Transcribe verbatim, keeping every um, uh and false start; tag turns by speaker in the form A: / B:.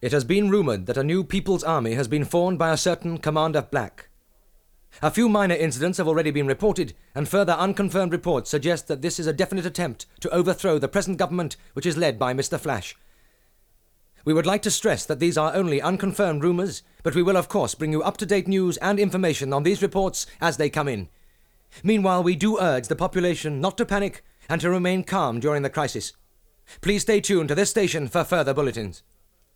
A: It has been rumored that a new People's Army has been formed by a certain Commander Black. A few minor incidents have already been reported, and further unconfirmed reports suggest that this is a definite attempt to overthrow the present government, which is led by Mister Flash. We would like to stress that these are only unconfirmed rumours, but we will of course bring you up-to-date news and information on these reports as they come in. Meanwhile, we do urge the population not to panic and to remain calm during the crisis. Please stay tuned to this station for further bulletins.